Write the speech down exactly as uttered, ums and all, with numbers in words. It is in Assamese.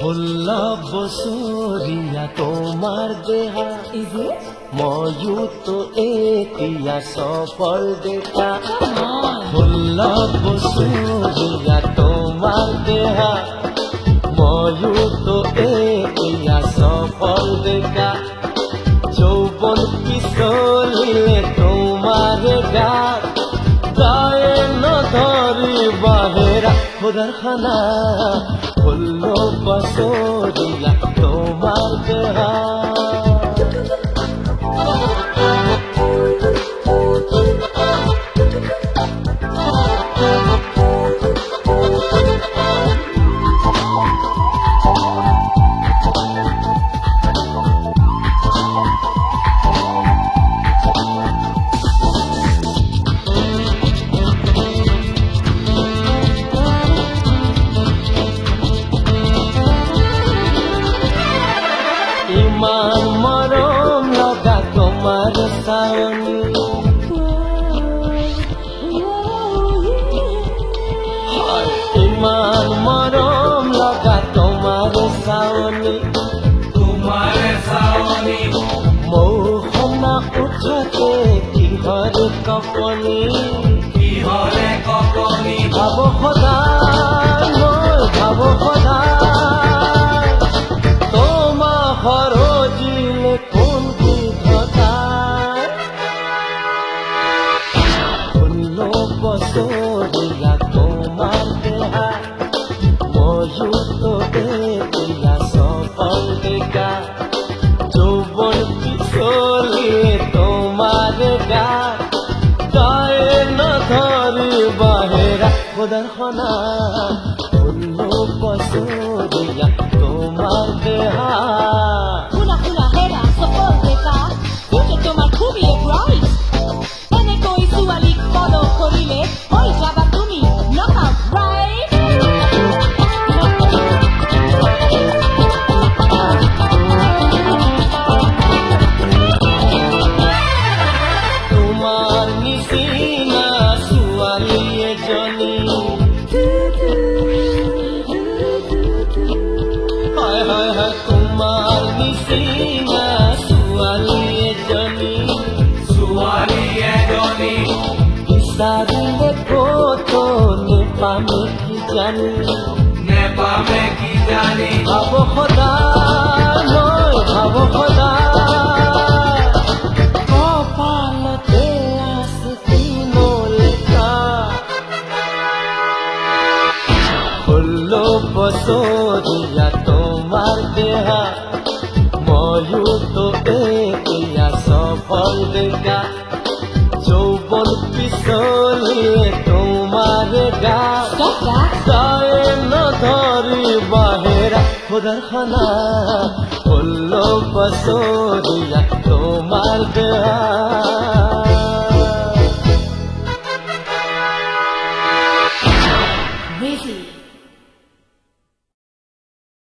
ষোল্ল বছৰীয়া তোমাৰ দেহা ময়োতো এতিয়া সফল দেখা ষোল্ল বছৰীয়া তোমাৰ দেহা ময়োতো এতিয়া সফল দেখা যৌবন পিছলিলে তোমাৰ গাত গায়ে নধৰি বাহেৰা খোদাৰ খানা ষোল্ল বছৰীয়া তোমাৰ দেহা ইমান মৰম লগা তোমাৰ চাৱনী ইমান মৰম লগা তোমাৰ চাৱনী তোমাৰ চাৱনী মৌসুমা উঠতে কিহৰ কপনি কিহৰে কপনি ভাব সদায় মই ভাব সদায় সৰজিলে কোন বিধতাই ষোল্ল বছৰীয়া তোমাৰ দেহা ময়োতো এতিয়া সফল দেখা যৌবন পিছলিলে তোমাৰ গাত গায়ে নধৰি বাহেৰা খোদাৰ খানা ষোল্ল বছৰীয়া তোমাৰ দেহা তোমাৰ নিচিনা ছোৱালী এজনী ছোৱালী এজনী বিচাৰিলে ক'তো নেপামে কি জানি নেপামে কি জানি ভাব সদায় মই ভাব সদায় কপালতে আছে দিন লেখা ষোল্ল বছৰীয়া তোমাৰ দেহা ময়োতো এতিয়া সফল দেখা যৌবন পিছলিলে তোমাৰ গাত গায়ে নধৰি বাহেৰা খোদাৰ খানা ষোল্ল বছৰীয়া তোমাৰ দেহা